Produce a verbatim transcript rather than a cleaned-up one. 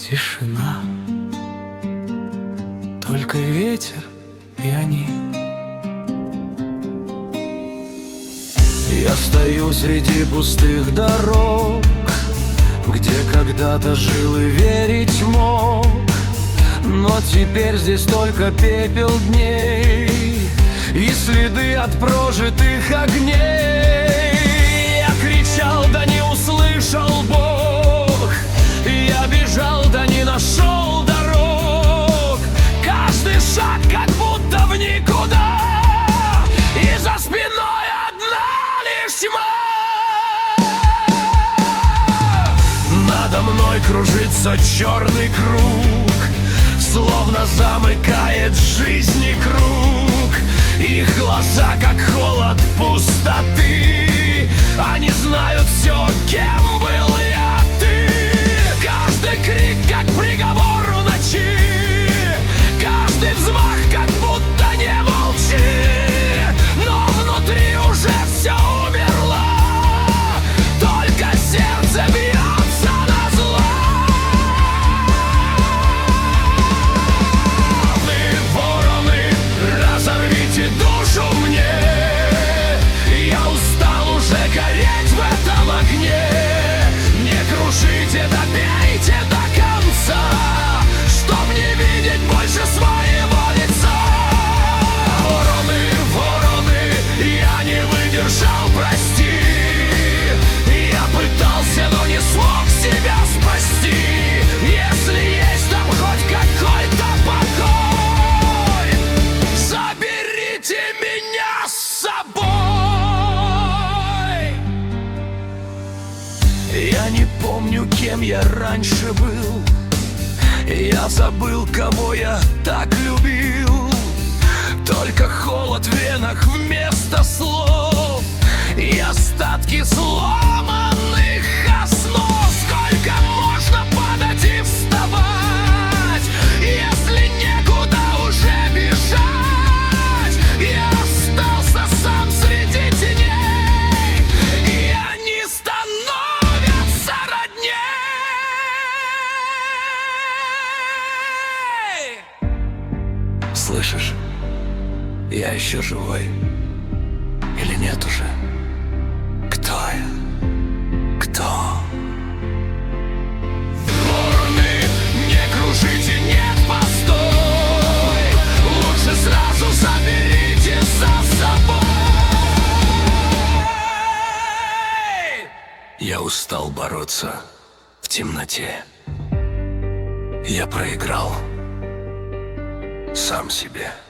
тишина, только ветер и они. Я стою среди пустых дорог, где когда-то жил и верить мог, но теперь здесь только пепел дней и следы от прожитых огней. Я кричал, да не услышал Бог, я бежал, да не нашел дорог. Каждый шаг как будто в никуда, и за спиной одна лишь тьма. Надо мной кружится черный круг, словно замыкает жизни круг. Их глаза как холод пустоты, они знают все, кем был я, ты. Каждый крик как приговор в ночи, каждый взмах как будто не молчи. Но внутри уже все умерло, только сердце бьется назло. Вороны, разорвите душу мне, я устал уже гореть в этом огне. Не крушите, добейте до конца, чтоб не видеть больше своего лица. Вороны, вороны, я не выдержал, прости. Я пытался, но не смог себя спасти. Если есть там хоть какой-то покой, заберите меня с собой. Я не помню, кем я раньше был, я забыл, кого я так любил. Только холод в венах вместо слов и остатки сломанных основ. Сколько можно падать и вставать, если некуда уже бежать? Я остался сам среди теней, и они становятся родней. Слышишь? Я еще живой или нет уже? Кто я? Кто? Вороны, не кружите, нет, постой. Лучше сразу заберите за собой. Я устал бороться в темноте. Я проиграл сам себе.